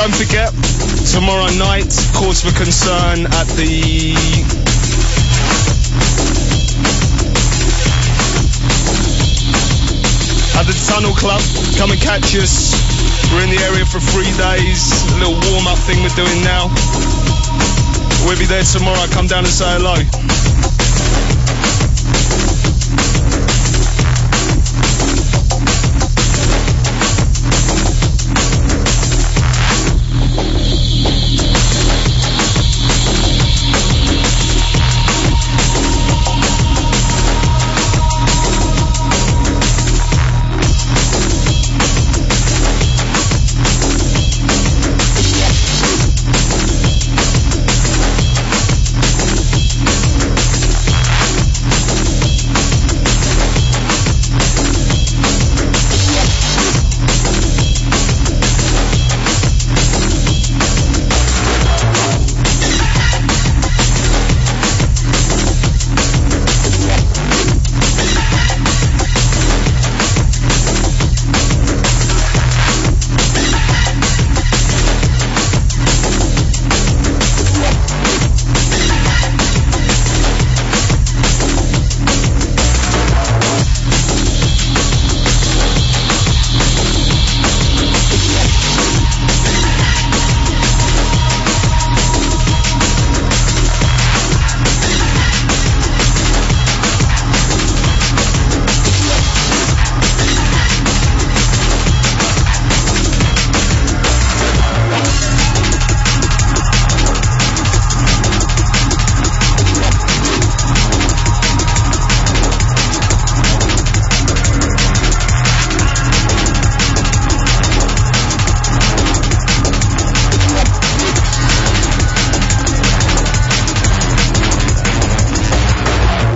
Don't forget, tomorrow night, cause for concern at the Tunnel Club. Come and catch us. We're in the area for 3 days. A little warm-up thing we're doing now. We'll be there tomorrow. Come down and say hello.